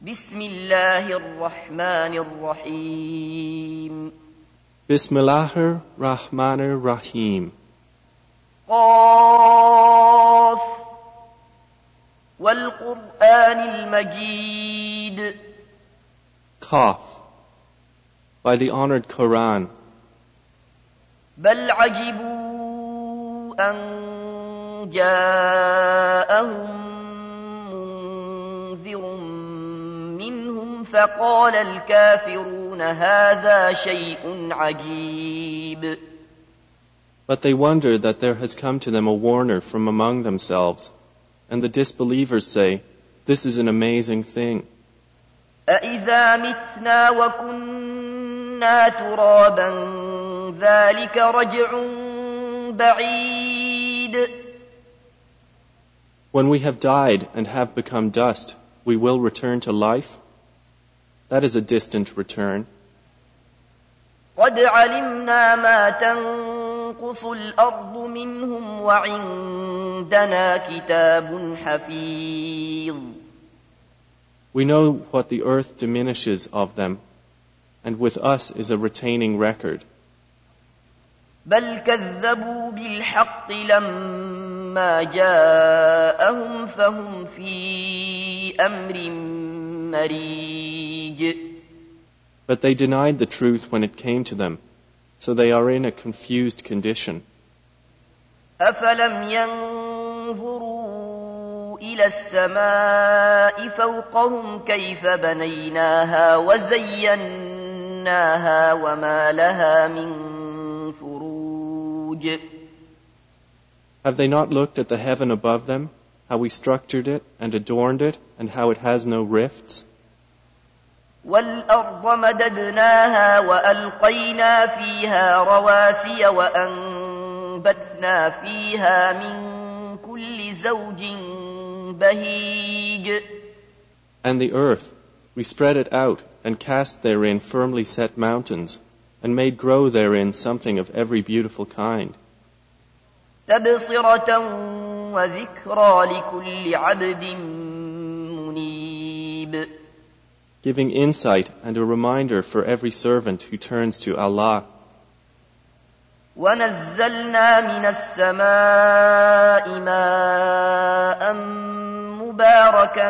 بسم الله الرحمن الرحيم بسم الله الرحمن الرحيم قاف والقرآن المجيد Qaf, by the honored Quran. بل عجبوا أن جاءهم منذر منهم فقال الكافرون هذا شيء عجيب. But they wonder that there has come to them a warner from among themselves, and the disbelievers say, this is an amazing thing. أَإِذَا مِتْنَا وَكُنَّا تُرَابًا ذَلِكَ رَجْعٌ بَعِيدٌ. When we have died and have become dust, we will return to life? That is a distant return. قَدْ عَلِمْنَا مَا تَنقُصُ الْأَرْضُ مِنْهُمْ وَعِندَنَا كِتَابٌ حَفِيظٌ. We know what the earth diminishes of them, and with us is a retaining record. بل كذبوا بالحق لما جاءهم فهم في أمر مريج. But they denied the truth when it came to them, so they are in a confused condition. أفلم ينظروا إلى السماء فوقهم كيف بنيناها وزيناها وما لها من فروج. Have they not looked at the heaven above them, how we structured it and adorned it, and how it has no rifts? والأرض مددناها وألقينا فيها رواسي وأنبتنا فيها من كل زوج بهيج. And the earth, we spread it out and cast therein firmly set mountains, and made grow therein something of every beautiful kind. تبصرة وذكرى لكل عبد منيب. Giving insight and a reminder for every servant who turns to Allah. ونزلنا من السماء ماء مباركا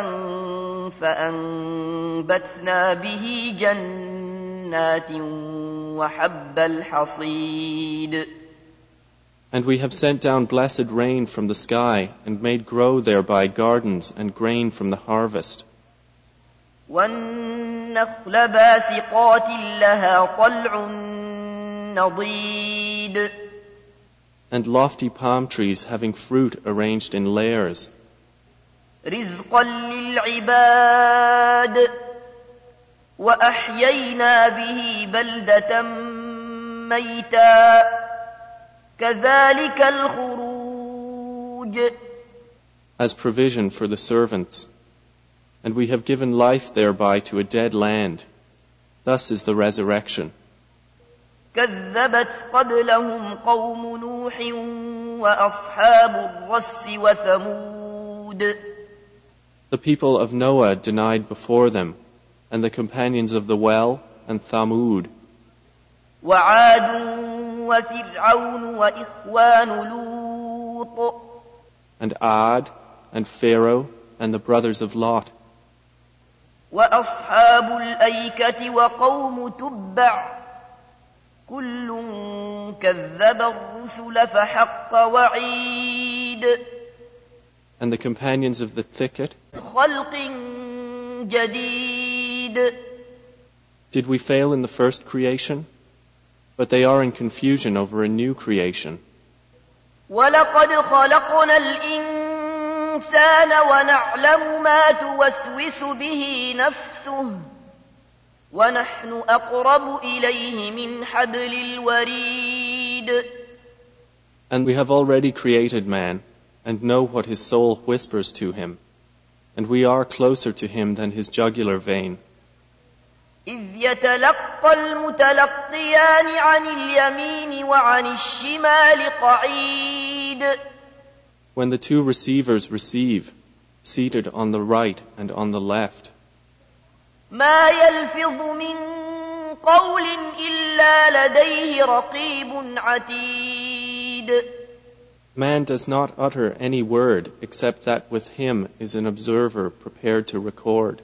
فأنبتنا به جنات وحب الحصيد. And we have sent down blessed rain from the sky and made grow thereby gardens and grain from the harvest. والنخل باسقات لها طلع نضيد. And lofty palm trees having fruit arranged in layers. رزقا للعباد وأحيينا به بلدة ميتا كذلك الخروج. As provision for the servants. And we have given life thereby to a dead land. Thus is the resurrection. كذبت قبلهم قوم نوح وأصحاب الرس وثمود. The people of Noah denied before them, and the companions of the well and Thamud. وعاد وفرعون وإخوان لوط. And Ad and Pharaoh and the brothers of Lot. وأصحاب الأيكة وقوم تبع كل كذب الرسل فحق وعيد. And the companions of the thicket. خلق جديد. Did we fail in the first creation? But they are in confusion over a new creation. ولقد خلقنا الإنسان ونعلم ما توسوس به نفسه ونحن أقرب إليه من حبل الوريد. And we have already created man, and know what his soul whispers to him, and we are closer to him than his jugular vein. إذ يتلقى المتلقيان عن اليمين وعن الشمال قعيد. When the two receivers receive, seated on the right and on the left. ما يلفظ من قول إلا لديه رقيب عتيد. Man does not utter any word except that with him is an observer prepared to record.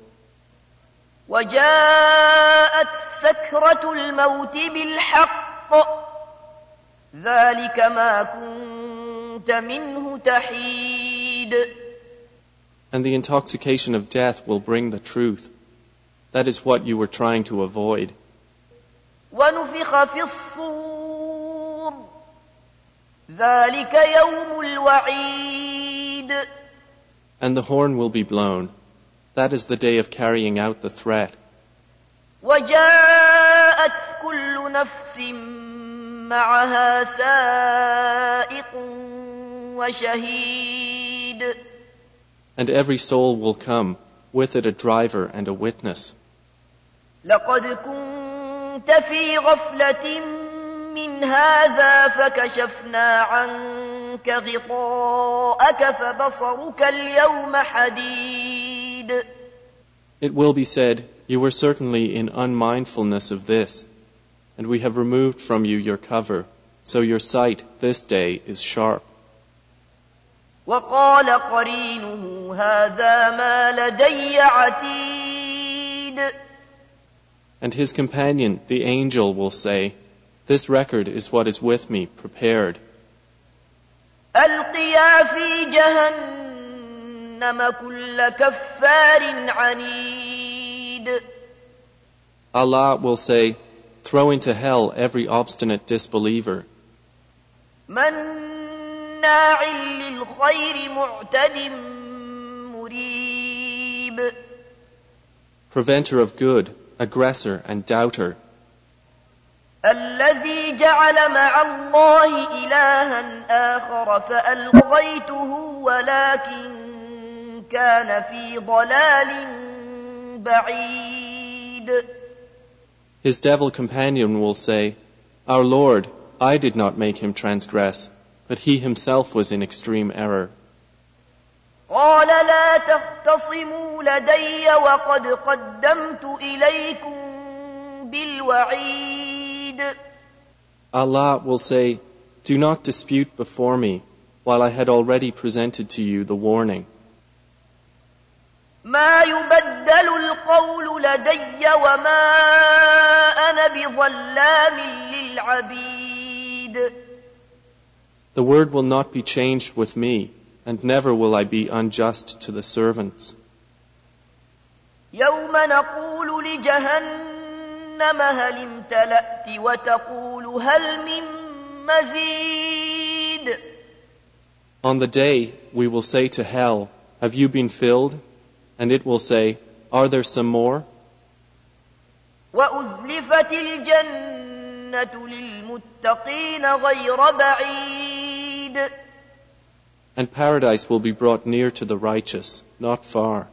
وجاءت سكرة الموت بالحق ذلك ما كنت منه تحيد. And the intoxication of death will bring the truth. That is what you were trying to avoid. ونفخ في الصور ذلك يوم الوعيد. And the horn will be blown. That is the day of carrying out the threat. وجاءت كل نفس معها سائق وشهيد. And every soul will come, with it a driver and a witness. لقد كنت في غفلة من هذا فكشفنا عنك غطاءك فبصرك اليوم حديد. It will be said, you were certainly in unmindfulness of this, and we have removed from you your cover, so your sight this day is sharp. وقال قرينه هذا ما لدي عتيد. And his companion, the angel, will say, this record is what is with me, prepared. ألقيا في جهنم كل كفار عنيد. Allah will say, throw into hell every obstinate disbeliever. مناع للخير معتد مريب. Preventer of good, aggressor and doubter. الذي جعل مع الله إلها آخر فألقيته ولكن كان في ضلال بعيد. His devil companion will say, Our Lord, I did not make him transgress, but he himself was in extreme error. قال لا تختصموا لدي وقد قدمت إليكم بالوعيد. Allah will say, do not dispute before me, while I had already presented to you the warning. ما يبدل القول لدي وما أنا بظلام للعبيد. The word will not be changed with me, and never will I be unjust to the servants. يوم نقول لجهنم هل امتلأت وتقول هل من مزيد. On the day we will say to hell, have you been filled? And it will say, are there some more? وأزلفت الجنة للمتقين غير بعيد. And paradise will be brought near to the righteous, not far.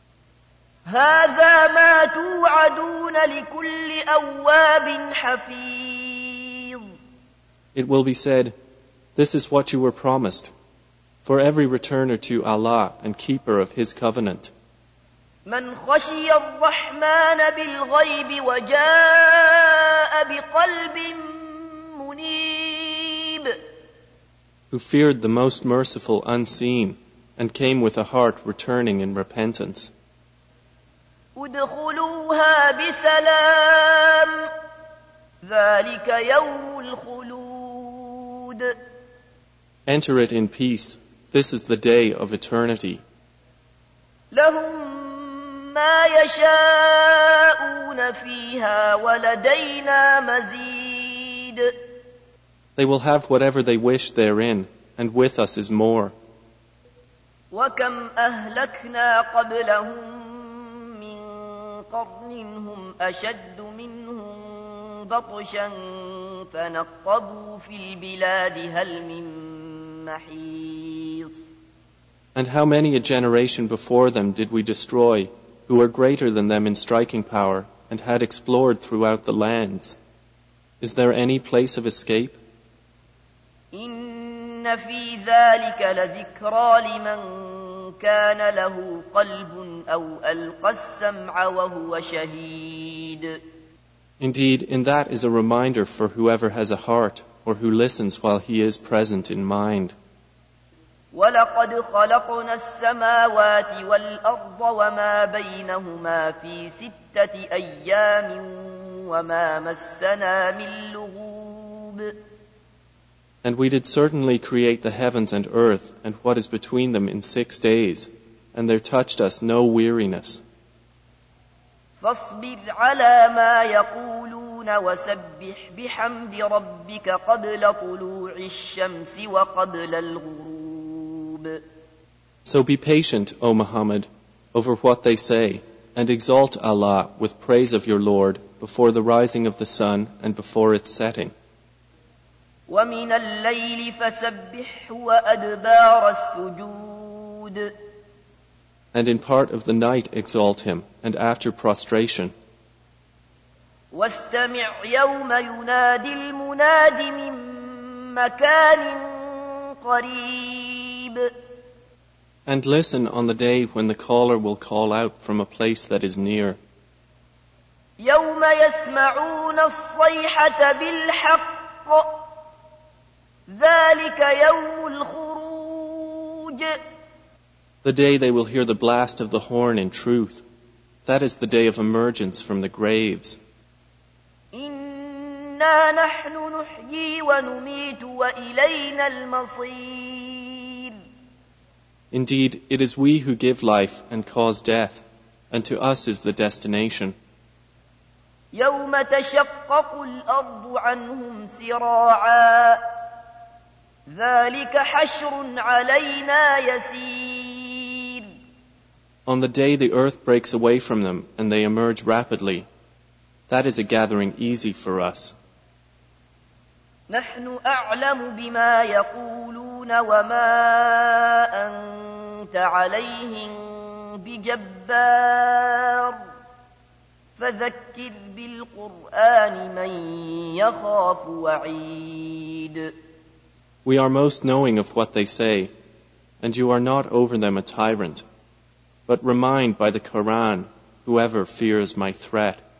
هذا ما توعدون لكل أواب حفيظ. It will be said, this is what you were promised, for every returner to Allah and keeper of His covenant. من خشي الرحمن بالغيب وجاء بقلب منيب. Who feared the most merciful unseen and came with a heart returning in repentance. ادخلوها بسلام ذلك يوم الخلود. Enter it in peace. This is the day of eternity. لهم ما يشاءون فيها ولدينا مزيد. They will have whatever they wish therein, and with us is more. وكم أهلكنا قبلهم من قرن هم أشد منهم بطشا فنقبوا في البلاد هل من محيص. And how many a generation before them did we destroy, who were greater than them in striking power, and had explored throughout the lands? Is there any place of escape? إن في ذلك لذكرى لمن كان له قلب أو ألقى السمع وهو شهيد. Indeed, in that is a reminder for whoever has a heart or who listens while he is present in mind. وَلَقَدْ خَلَقْنَا السَّمَاوَاتِ وَالْأَرْضَ وَمَا بَيْنَهُمَا فِي 6 أَيَّامٍ وَمَا مَسَّنَا مِن لُّغُوبٍ. And we did certainly create the heavens and earth and what is between them in 6 days, and there touched us no weariness. فاصبر على ما يقولون وسبح بحمد ربك قبل طلوع الشمس وقبل الغروب. So be patient, O Muhammad, over what they say, and exalt Allah with praise of your Lord before the rising of the sun and before its setting. ومن الليل فسبحه وأدبار السجود. And in part of the night exalt him, and after prostration. واستمع يوم ينادي المناد من مكان قريب. And listen on the day when the caller will call out from a place that is near. يوم يسمعون الصيحة بالحق ذلك يوم الخروج. The day they will hear the blast of the horn in truth. That is the day of emergence from the graves. إنا نحن نحيي ونميت وإلينا المصير. Indeed, it is we who give life and cause death, and to us is the destination. يوم تشقق الأرض عنهم سراعا ذلك حشر علينا يسير. On the day the earth breaks away from them and they emerge rapidly, that is a gathering easy for us. نحن أعلم بما يقولون وما أنت عليهم بجبار فذكر بالقرآن من يخاف وعيد. We are most knowing of what they say, and you are not over them a tyrant, but remind by the Quran whoever fears my threat.